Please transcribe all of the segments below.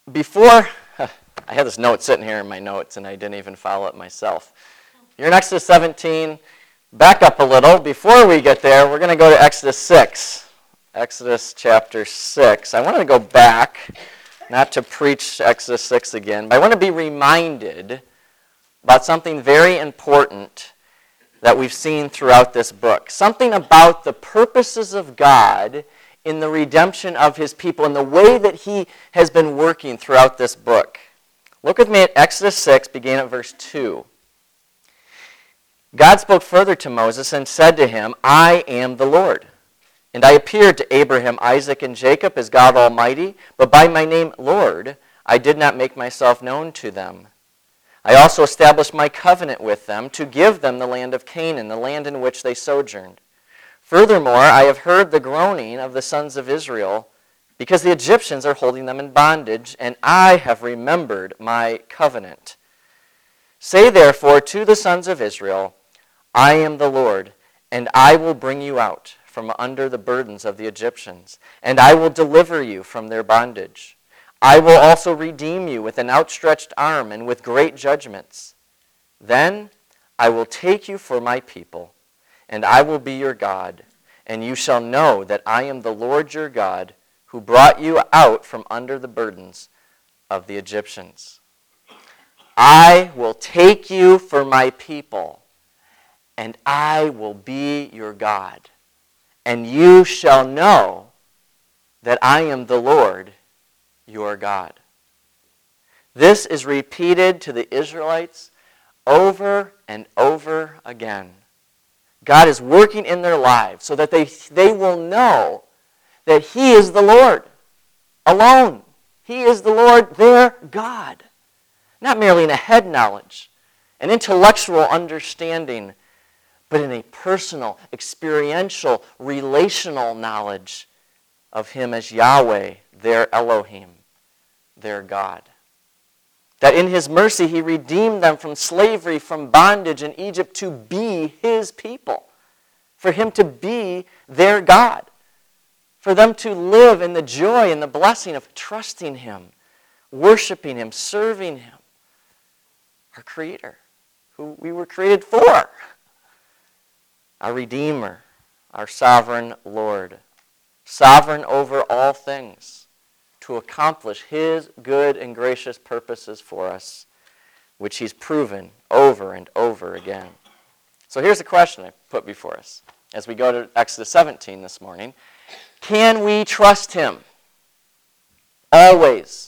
before, I had this note sitting here in my notes, and I didn't even follow it myself. You're in Exodus 17. Back up a little. Before we get there, we're going to go to Exodus 6. Exodus chapter 6. I want to go back, not to preach Exodus 6 again, but I want to be reminded about something very important that we've seen throughout this book. Something about the purposes of God in the redemption of his people and the way that he has been working throughout this book. Look with me at Exodus 6, beginning at verse 2. God spoke further to Moses and said to him, I am the Lord. And I appeared to Abraham, Isaac, and Jacob as God Almighty, but by my name, Lord, I did not make myself known to them. I also established my covenant with them to give them the land of Canaan, the land in which they sojourned. Furthermore, I have heard the groaning of the sons of Israel, because the Egyptians are holding them in bondage, and I have remembered my covenant. Say therefore to the sons of Israel, I am the Lord, and I will bring you out from under the burdens of the Egyptians, and I will deliver you from their bondage. I will also redeem you with an outstretched arm and with great judgments. Then I will take you for my people, and I will be your God, and you shall know that I am the Lord your God, who brought you out from under the burdens of the Egyptians. I will take you for my people, and I will be your God, and you shall know that I am the Lord your God. This is repeated to the Israelites over and over again. God is working in their lives so that they will know that he is the Lord alone. He is the Lord, their God. Not merely in a head knowledge, an intellectual understanding, but in a personal, experiential, relational knowledge of him as Yahweh, their Elohim, their God. That in his mercy he redeemed them from slavery, from bondage in Egypt to be his people. For him to be their God. For them to live in the joy and the blessing of trusting him, worshiping him, serving him. Our Creator, who we were created for. Our Redeemer, our sovereign Lord. Sovereign over all things, to accomplish his good and gracious purposes for us, which he's proven over and over again. So here's the question I put before us as we go to Exodus 17 this morning. Can we trust him? Always.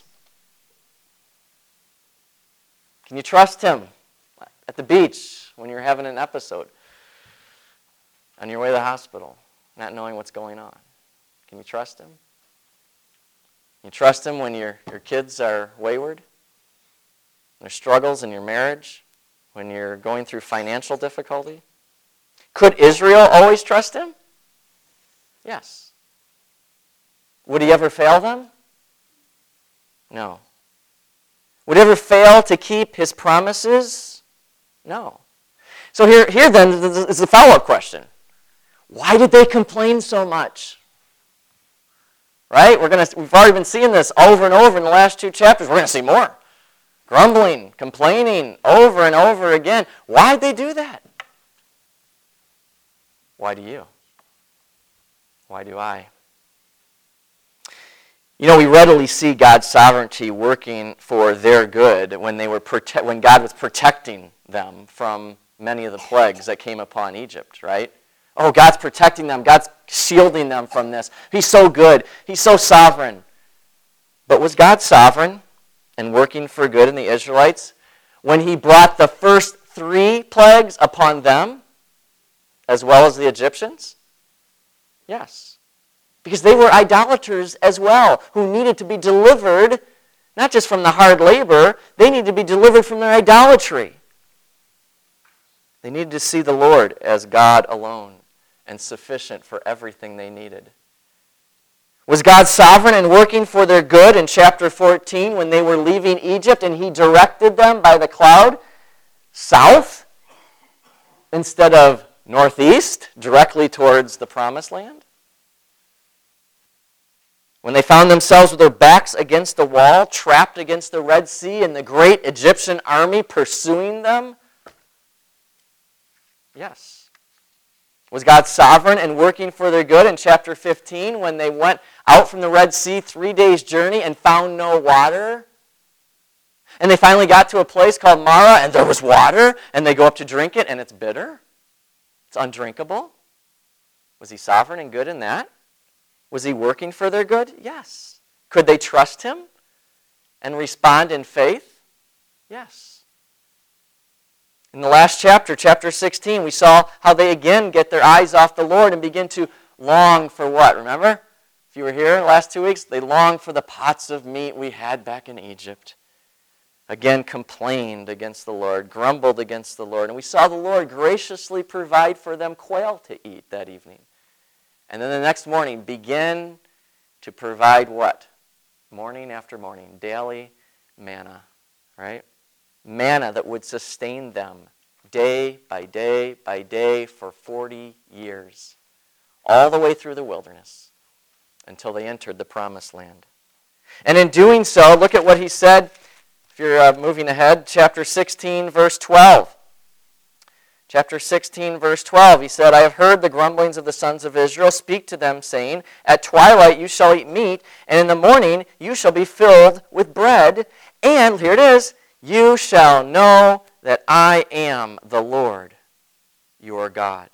Can you trust him at the beach when you're having an episode? On your way to the hospital, not knowing what's going on? Can you trust him? Can you trust him when your kids are wayward? There's struggles in your marriage? When you're going through financial difficulty? Could Israel always trust him? Yes. Would he ever fail them? No. Would he ever fail to keep his promises? No. So here then is the follow-up question. Why did they complain so much? Right? We've already been seeing this over and over in the last two chapters. We're going to see more. Grumbling, complaining, over and over again. Why did they do that? Why do you? Why do I? You know, we readily see God's sovereignty working for their good when God was protecting them from many of the plagues that came upon Egypt, right? Oh, God's protecting them. God's shielding them from this. He's so good. He's so sovereign. But was God sovereign and working for good in the Israelites when he brought the first 3 plagues upon them as well as the Egyptians? Yes. Because they were idolaters as well who needed to be delivered, not just from the hard labor, they needed to be delivered from their idolatry. They needed to see the Lord as God alone and sufficient for everything they needed. Was God sovereign and working for their good in chapter 14 when they were leaving Egypt and he directed them by the cloud south instead of northeast, directly towards the promised land? When they found themselves with their backs against the wall, trapped against the Red Sea, and the great Egyptian army pursuing them? Yes. Was God sovereign and working for their good in chapter 15 when they went out from the Red Sea 3 days' journey and found no water? And they finally got to a place called Marah and there was water and they go up to drink it and it's bitter? It's undrinkable? Was he sovereign and good in that? Was he working for their good? Yes. Could they trust him and respond in faith? Yes. In the last chapter, chapter 16, we saw how they again get their eyes off the Lord and begin to long for what? Remember? If you were here the last 2 weeks, they longed for the pots of meat we had back in Egypt. Again, complained against the Lord, grumbled against the Lord. And we saw the Lord graciously provide for them quail to eat that evening. And then the next morning, begin to provide what? Morning after morning, daily manna, right? Manna that would sustain them day by day by day for 40 years, all the way through the wilderness until they entered the promised land. And in doing so, look at what he said. If you're moving ahead, chapter 16, verse 12. Chapter 16, verse 12, he said, I have heard the grumblings of the sons of Israel. Speak to them, saying, at twilight you shall eat meat, and in the morning you shall be filled with bread. And, here it is, you shall know that I am the Lord, your God.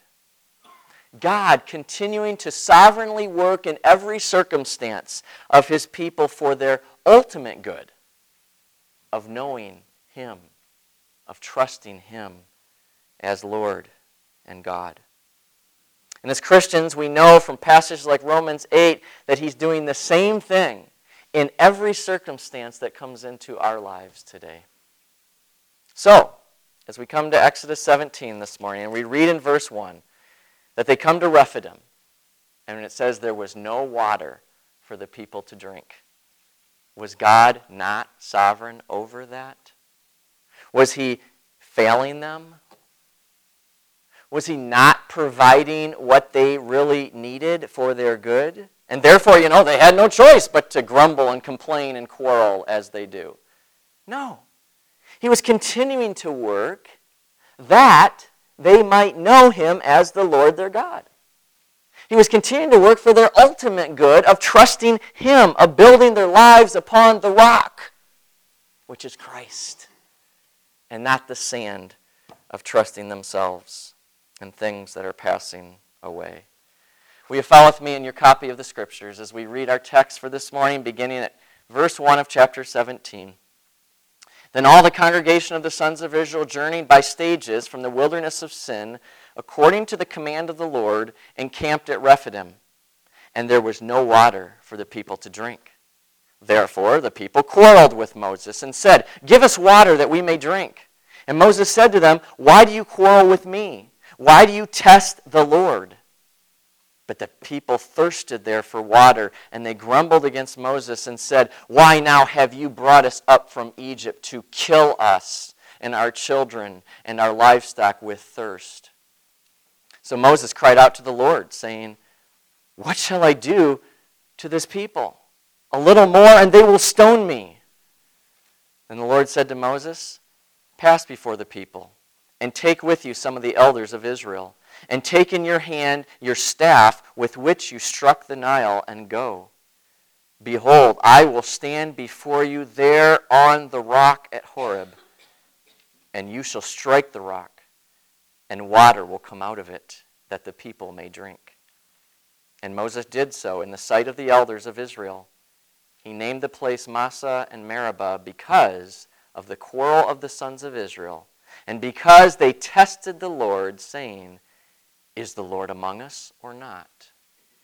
God continuing to sovereignly work in every circumstance of his people for their ultimate good, of knowing him, of trusting him as Lord and God. And as Christians, we know from passages like Romans 8 that he's doing the same thing in every circumstance that comes into our lives today. So, as we come to Exodus 17 this morning, and we read in verse 1 that they come to Rephidim, and it says there was no water for the people to drink. Was God not sovereign over that? Was he failing them? Was he not providing what they really needed for their good? And therefore, they had no choice but to grumble and complain and quarrel as they do. No. He was continuing to work that they might know him as the Lord their God. He was continuing to work for their ultimate good of trusting him, of building their lives upon the rock, which is Christ, and not the sand of trusting themselves and things that are passing away. Will you follow with me in your copy of the Scriptures as we read our text for this morning, beginning at verse 1 of chapter 17. Then all the congregation of the sons of Israel journeyed by stages from the wilderness of Sin, according to the command of the Lord, and camped at Rephidim. And there was no water for the people to drink. Therefore the people quarreled with Moses and said, give us water that we may drink. And Moses said to them, why do you quarrel with me? Why do you test the Lord? But the people thirsted there for water, and they grumbled against Moses and said, why now have you brought us up from Egypt to kill us and our children and our livestock with thirst? So Moses cried out to the Lord, saying, what shall I do to this people? A little more, and they will stone me. And the Lord said to Moses, pass before the people, and take with you some of the elders of Israel, and take in your hand your staff with which you struck the Nile, and go. Behold, I will stand before you there on the rock at Horeb, and you shall strike the rock, and water will come out of it, that the people may drink. And Moses did so in the sight of the elders of Israel. He named the place Massah and Meribah because of the quarrel of the sons of Israel, and because they tested the Lord, saying, is the Lord among us or not?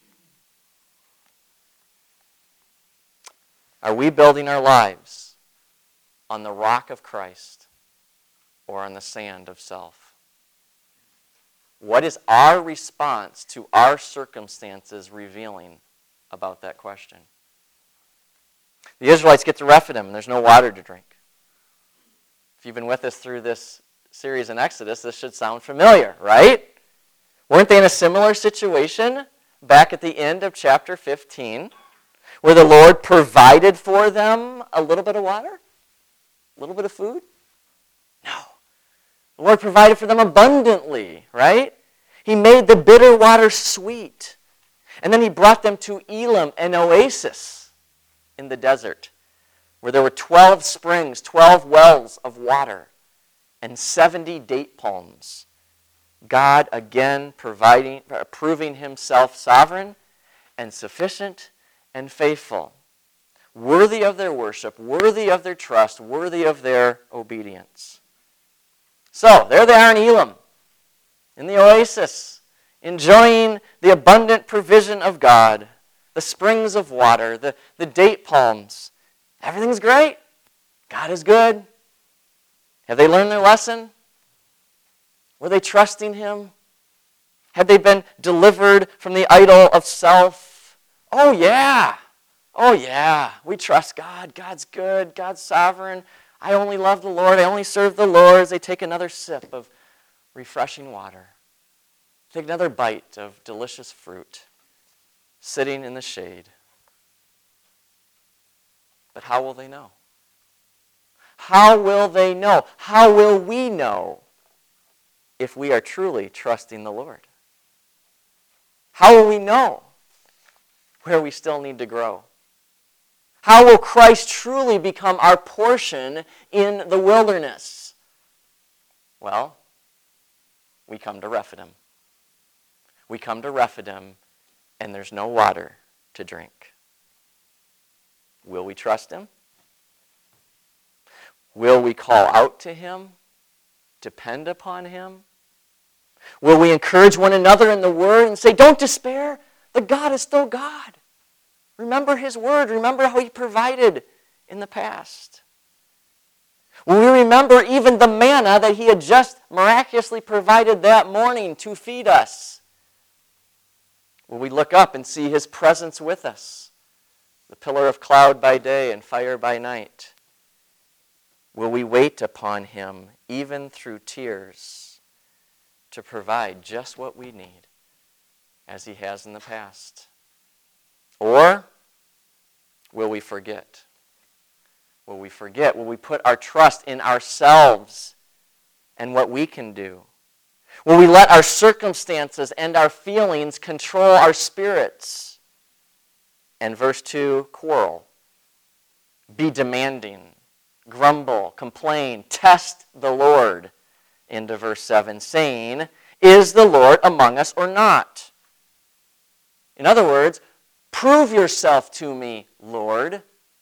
Are we building our lives on the rock of Christ or on the sand of self? What is our response to our circumstances revealing about that question? The Israelites get to Rephidim and there's no water to drink. If you've been with us through this series in Exodus, this should sound familiar, right? Weren't they in a similar situation back at the end of chapter 15, where the Lord provided for them a little bit of water? A little bit of food? No. The Lord provided for them abundantly, right? He made the bitter water sweet. And then he brought them to Elim, an oasis in the desert, where there were 12 springs, 12 wells of water, and 70 date palms. God again proving himself sovereign and sufficient and faithful, worthy of their worship, worthy of their trust, worthy of their obedience. So, there they are in Elim, in the oasis, enjoying the abundant provision of God, the springs of water, the date palms. Everything's great. God is good. Have they learned their lesson? Were they trusting him? Had they been delivered from the idol of self? Oh yeah. Oh yeah. We trust God. God's good. God's sovereign. I only love the Lord. I only serve the Lord. As they take another sip of refreshing water. Take another bite of delicious fruit. Sitting in the shade. But how will they know? How will they know? How will we know if we are truly trusting the Lord? How will we know where we still need to grow? How will Christ truly become our portion in the wilderness? Well, we come to Rephidim. We come to Rephidim, and there's no water to drink. Will we trust him? Will we call out to him? Depend upon him? Will we encourage one another in the word and say, don't despair, the God is still God. Remember his word. Remember how he provided in the past. Will we remember even the manna that he had just miraculously provided that morning to feed us? Will we look up and see his presence with us? The pillar of cloud by day and fire by night. Will we wait upon him, even through tears, to provide just what we need, as he has in the past? Or will we forget? Will we forget? Will we put our trust in ourselves and what we can do? Will we let our circumstances and our feelings control our spirits? And verse 2, quarrel, be demanding, grumble, complain, test the Lord, into verse 7, saying, is the Lord among us or not? In other words, prove yourself to me, Lord.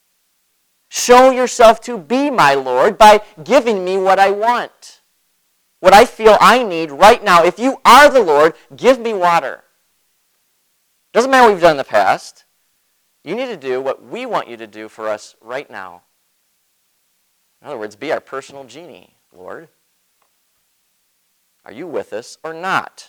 Show yourself to be my Lord by giving me what I want, what I feel I need right now. If you are the Lord, give me water. Doesn't matter what we've done in the past. You need to do what we want you to do for us right now. In other words, be our personal genie, Lord. Are you with us or not?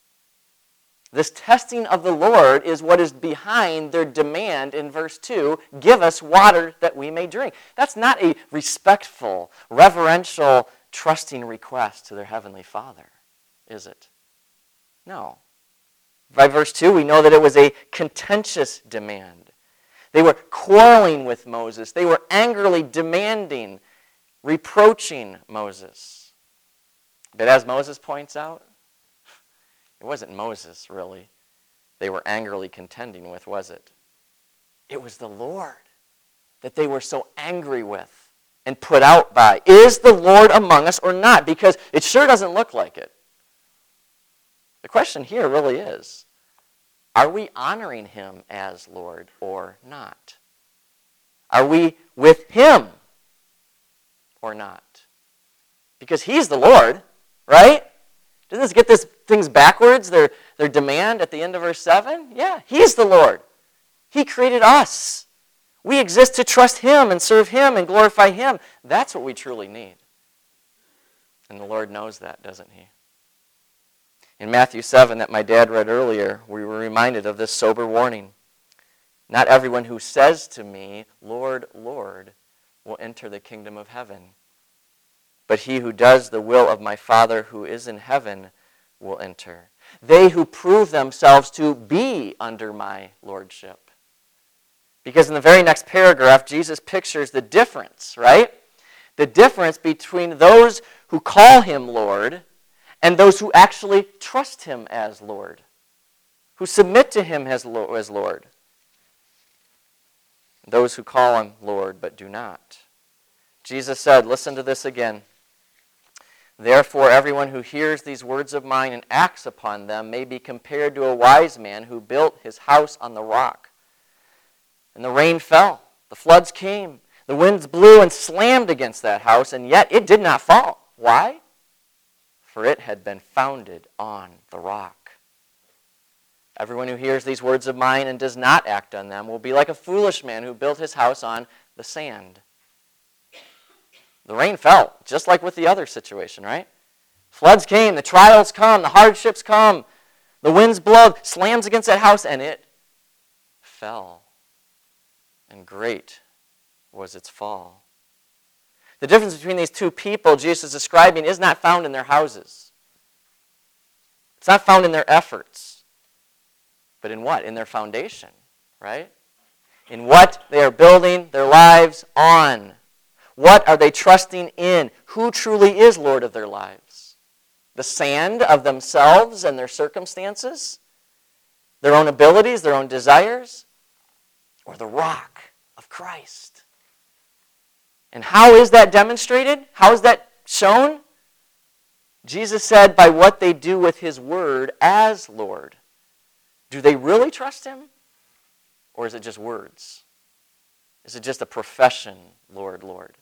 This testing of the Lord is what is behind their demand in verse 2, give us water that we may drink. That's not a respectful, reverential, trusting request to their heavenly Father, is it? No. By verse 2, we know that it was a contentious demand. They were quarreling with Moses. They were angrily demanding, reproaching Moses. But as Moses points out, it wasn't Moses, really, they were angrily contending with, was it? It was the Lord that they were so angry with and put out by. Is the Lord among us or not? Because it sure doesn't look like it. The question here really is, are we honoring him as Lord or not? Are we with him or not? Because he's the Lord, right? Doesn't this get this things backwards, their demand at the end of verse 7? Yeah, he's the Lord. He created us. We exist to trust him and serve him and glorify him. That's what we truly need. And the Lord knows that, doesn't he? In Matthew 7 that my dad read earlier, we were reminded of this sober warning. Not everyone who says to me, Lord, Lord, will enter the kingdom of heaven. But he who does the will of my Father who is in heaven will enter. They who prove themselves to be under my lordship. Because in the very next paragraph, Jesus pictures the difference, right? The difference between those who call him Lord and those who actually trust him as Lord, who submit to him as Lord. Those who call him Lord but do not. Jesus said, listen to this again. Therefore, everyone who hears these words of mine and acts upon them may be compared to a wise man who built his house on the rock. And the rain fell, the floods came, the winds blew and slammed against that house, and yet it did not fall. Why? For it had been founded on the rock. Everyone who hears these words of mine and does not act on them will be like a foolish man who built his house on the sand. The rain fell, just like with the other situation, right? Floods came, the trials come, the hardships come, the winds blow, slams against that house, and it fell. And great was its fall. The difference between these two people Jesus is describing is not found in their houses. It's not found in their efforts. But in what? In their foundation, right? In what they are building their lives on. What are they trusting in? Who truly is Lord of their lives? The sand of themselves and their circumstances? Their own abilities, their own desires? Or the rock of Christ? And how is that demonstrated? How is that shown? Jesus said, by what they do with his word as Lord. Do they really trust him? Or is it just words? Is it just a profession, Lord, Lord?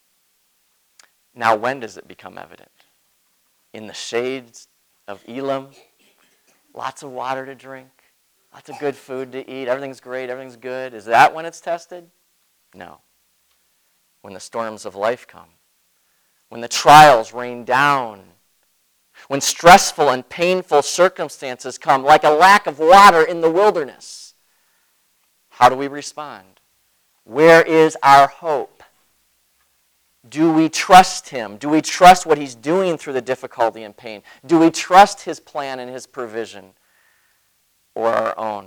Now, when does it become evident? In the shades of Elim, lots of water to drink, lots of good food to eat, everything's great, everything's good. Is that when it's tested? No. When the storms of life come, when the trials rain down, when stressful and painful circumstances come, like a lack of water in the wilderness, how do we respond? Where is our hope? Do we trust him? Do we trust what he's doing through the difficulty and pain? Do we trust his plan and his provision or our own?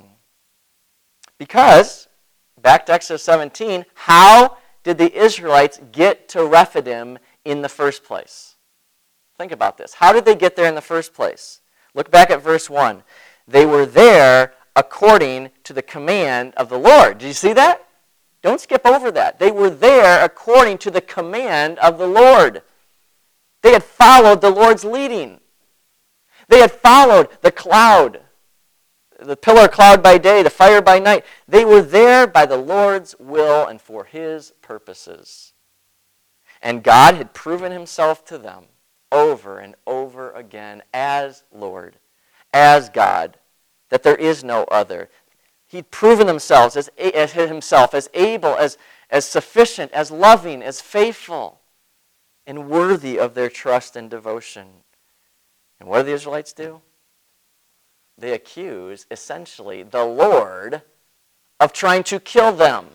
Because, back to Exodus 17, how did the Israelites get to Rephidim in the first place? Think about this. How did they get there in the first place? Look back at verse 1. They were there according to the command of the Lord. Did you see that? Don't skip over that. They were there according to the command of the Lord. They had followed the Lord's leading. They had followed the cloud, the pillar cloud by day, the fire by night. They were there by the Lord's will and for his purposes. And God had proven himself to them over and over again as Lord, as God, that there is no other. He'd proven himself as able, as sufficient, as loving, as faithful, and worthy of their trust and devotion. And what do the Israelites do? They accuse, essentially, the Lord of trying to kill them.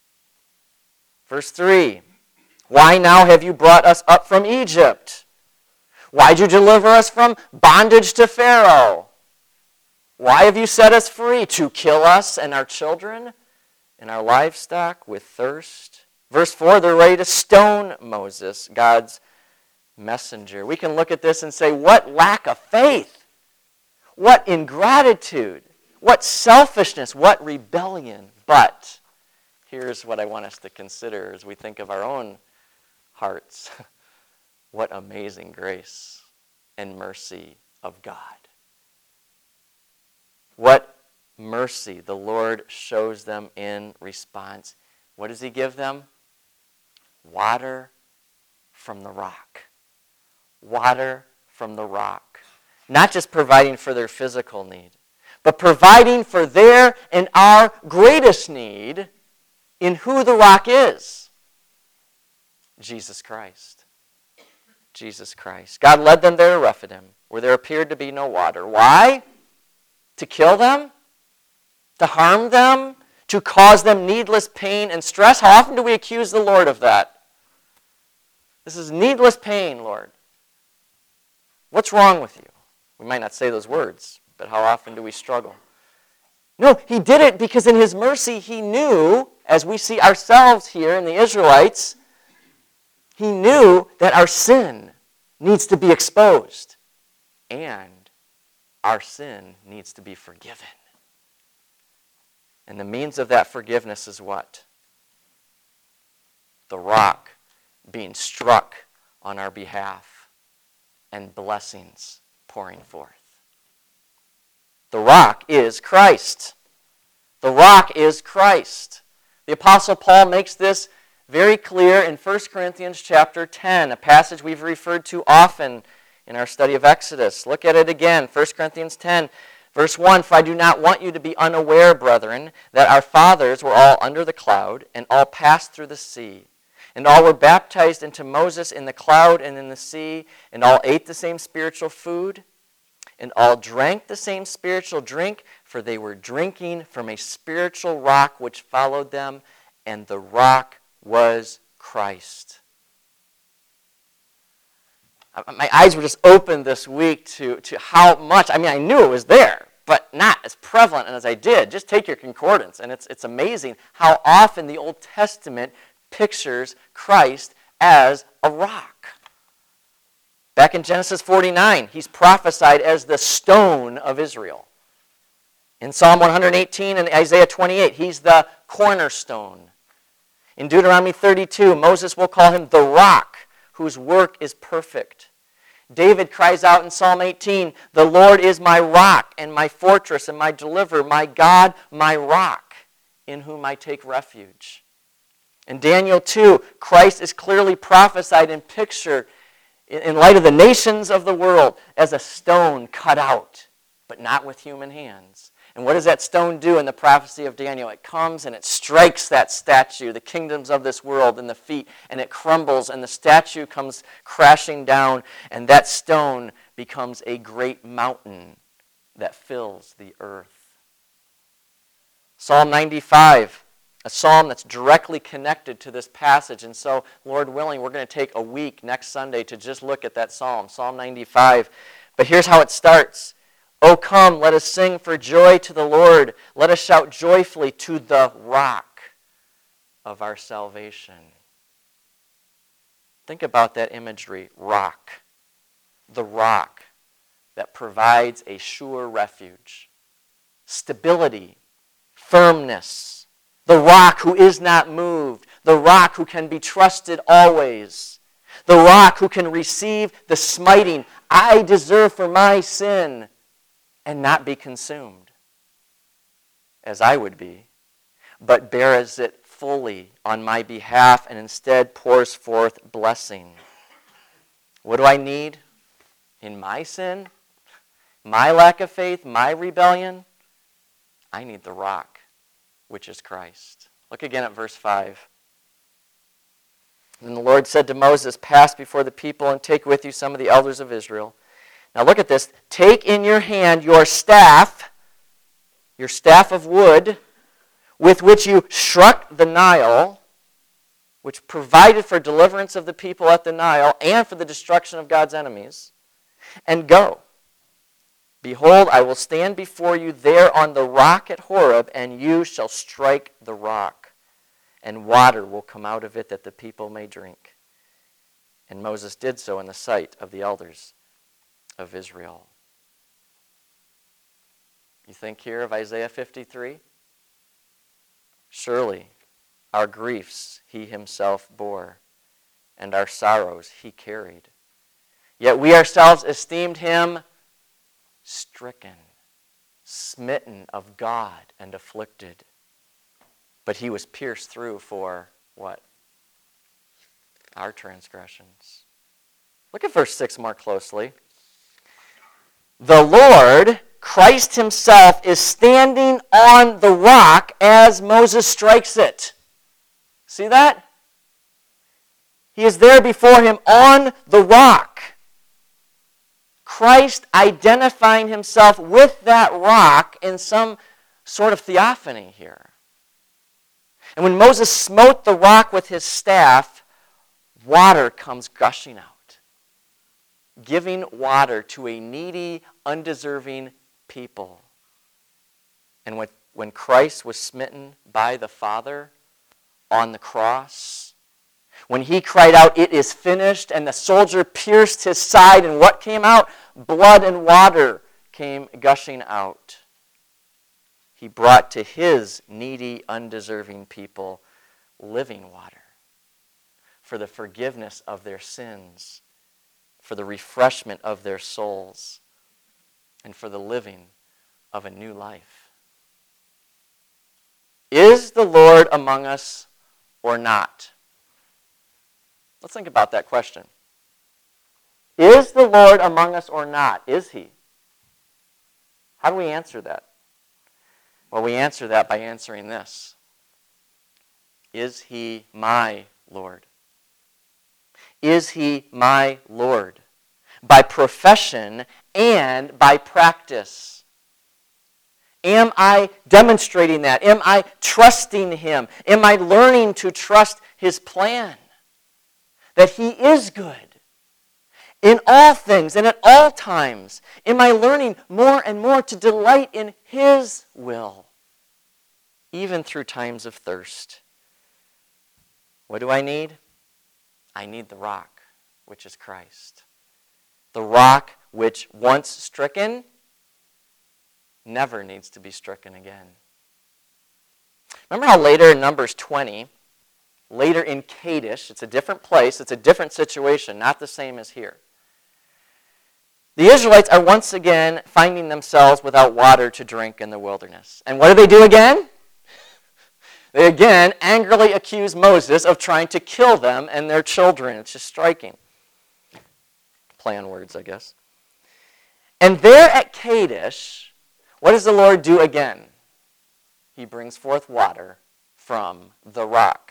Verse 3, why now have you brought us up from Egypt? Why did you deliver us from bondage to Pharaoh? Why have you set us free? To kill us and our children and our livestock with thirst? Verse 4, they're ready to stone Moses, God's messenger. We can look at this and say, what lack of faith, what ingratitude, what selfishness, what rebellion. But here's what I want us to consider as we think of our own hearts. What amazing grace and mercy of God. What mercy the Lord shows them in response. What does he give them? Water from the rock. Water from the rock. Not just providing for their physical need, but providing for their and our greatest need in who the rock is. Jesus Christ. Jesus Christ. God led them there to Rephidim, where there appeared to be no water. Why? To kill them? To harm them? To cause them needless pain and stress? How often do we accuse the Lord of that? This is needless pain, Lord. What's wrong with you? We might not say those words, but how often do we struggle? No, he did it because in his mercy he knew, as we see ourselves here in the Israelites, he knew that our sin needs to be exposed and our sin needs to be forgiven. And the means of that forgiveness is what? The rock being struck on our behalf and blessings pouring forth. The rock is Christ. The rock is Christ. The Apostle Paul makes this very clear in 1 Corinthians chapter 10, a passage we've referred to often in our study of Exodus. Look at it again, 1 Corinthians 10, verse 1, "For I do not want you to be unaware, brethren, that our fathers were all under the cloud, and all passed through the sea. And all were baptized into Moses in the cloud and in the sea, and all ate the same spiritual food, and all drank the same spiritual drink, for they were drinking from a spiritual rock which followed them, and the rock was Christ." My eyes were just opened this week to how much, I knew it was there, but not as prevalent as I did. Just take your concordance, and it's amazing how often the Old Testament pictures Christ as a rock. Back in Genesis 49, he's prophesied as the stone of Israel. In Psalm 118 and Isaiah 28, he's the cornerstone. In Deuteronomy 32, Moses will call him the rock, whose work is perfect. David cries out in Psalm 18, "The Lord is my rock and my fortress and my deliverer, my God, my rock, in whom I take refuge." In Daniel 2, Christ is clearly prophesied and pictured in light of the nations of the world as a stone cut out, but not with human hands. And what does that stone do in the prophecy of Daniel? It comes and it strikes that statue, the kingdoms of this world, in the feet, and it crumbles, and the statue comes crashing down, and that stone becomes a great mountain that fills the earth. Psalm 95, a psalm that's directly connected to this passage. And so, Lord willing, we're going to take a week next Sunday to just look at that psalm, Psalm 95. But here's how it starts. "O come, let us sing for joy to the Lord. Let us shout joyfully to the rock of our salvation." Think about that imagery, rock. The rock that provides a sure refuge, stability, firmness. The rock who is not moved. The rock who can be trusted always. The rock who can receive the smiting I deserve for my sin and not be consumed, as I would be, but bears it fully on my behalf and instead pours forth blessing. What do I need in my sin, my lack of faith, my rebellion? I need the rock, which is Christ. Look again at verse 5. "And the Lord said to Moses, pass before the people and take with you some of the elders of Israel. Now look at this. Take in your hand your staff of wood, with which you struck the Nile, which provided for deliverance of the people at the Nile and for the destruction of God's enemies, and go. Behold, I will stand before you there on the rock at Horeb, and you shall strike the rock, and water will come out of it that the people may drink." And Moses did so in the sight of the elders of Israel. You think here of Isaiah 53? "Surely our griefs he himself bore, and our sorrows he carried. Yet we ourselves esteemed him stricken, smitten of God, and afflicted. But he was pierced through for" what? "Our transgressions." Look at verse 6 more closely. "The Lord, Christ himself, is standing on the rock as Moses strikes it." See that? He is there before him on the rock. Christ identifying himself with that rock in some sort of theophany here. And when Moses smote the rock with his staff, water comes gushing out, giving water to a needy, undeserving people. And when Christ was smitten by the Father on the cross, when he cried out, "It is finished," and the soldier pierced his side, and what came out? Blood and water came gushing out. He brought to his needy, undeserving people living water for the forgiveness of their sins, for the refreshment of their souls, and for the living of a new life. Is the Lord among us or not? Let's think about that question. Is the Lord among us or not? Is he? How do we answer that? Well, we answer that by answering this. Is he my Lord? Is he my Lord? By profession and by practice. Am I demonstrating that? Am I trusting him? Am I learning to trust his plan? That he is good in all things and at all times. Am I learning more and more to delight in his will, even through times of thirst? What do I need? I need the rock, which is Christ. The rock which, once stricken, never needs to be stricken again. Remember how later in Numbers 20, later in Kadesh, it's a different place, it's a different situation, not the same as here. The Israelites are once again finding themselves without water to drink in the wilderness. And what do again? They again angrily accuse Moses of trying to kill them and their children. It's just striking. Play on words, I guess. And there at Kadesh, what does the Lord do again? He brings forth water from the rock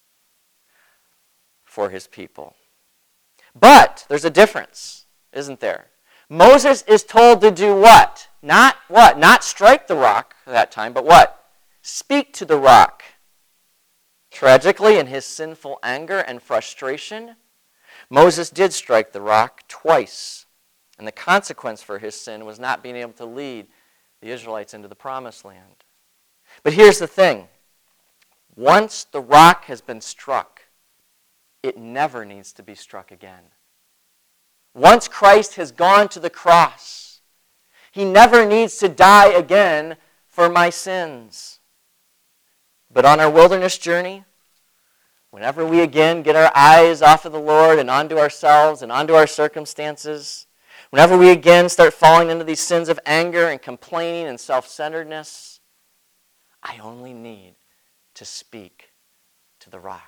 for his people. But there's a difference, isn't there? Moses is told to do what? Not what? Not strike the rock at that time, but what? Speak to the rock. Tragically, in his sinful anger and frustration, Moses did strike the rock twice. And the consequence for his sin was not being able to lead the Israelites into the promised land. But here's the thing. Once the rock has been struck, it never needs to be struck again. Once Christ has gone to the cross, he never needs to die again for my sins. But on our wilderness journey, whenever we again get our eyes off of the Lord and onto ourselves and onto our circumstances, whenever we again start falling into these sins of anger and complaining and self-centeredness, I only need to speak to the rock.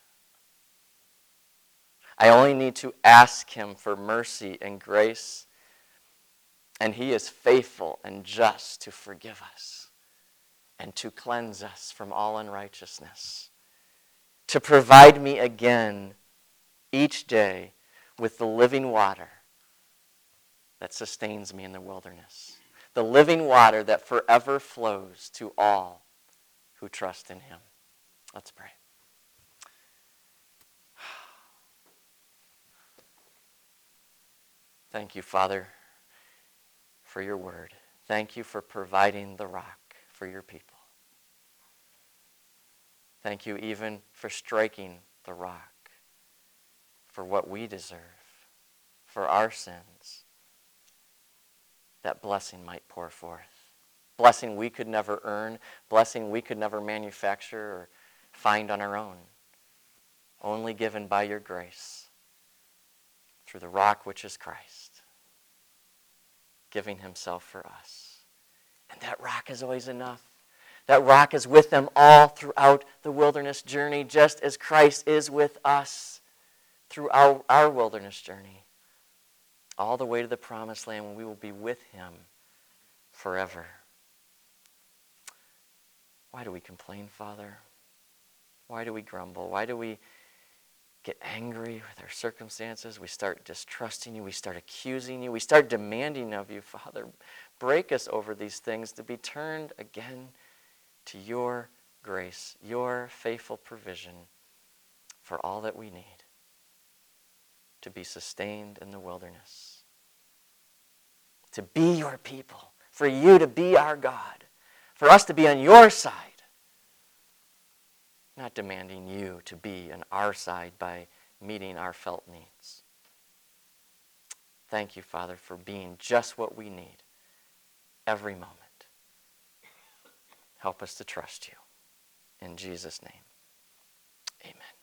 I only need to ask him for mercy and grace, and he is faithful and just to forgive us and to cleanse us from all unrighteousness, to provide me again each day with the living water that sustains me in the wilderness, the living water that forever flows to all who trust in him. Let's pray. Thank you, Father, for your word. Thank you for providing the rock for your people. Thank you even for striking the rock for what we deserve, for our sins, that blessing might pour forth. Blessing we could never earn, blessing we could never manufacture or find on our own, only given by your grace through the rock which is Christ, giving himself for us. And that rock is always enough. That rock is with them all throughout the wilderness journey, just as Christ is with us through our wilderness journey, all the way to the promised land when we will be with him forever. Why do we complain, Father? Why do we grumble? Why do we get angry with our circumstances? We start distrusting you. We start accusing you. We start demanding of you, Father. Break us over these things to be turned again to your grace, your faithful provision for all that we need to be sustained in the wilderness, to be your people, for you to be our God, for us to be on your side, not demanding you to be on our side by meeting our felt needs. Thank you, Father, for being just what we need every moment. Help us to trust you. In Jesus' name, amen.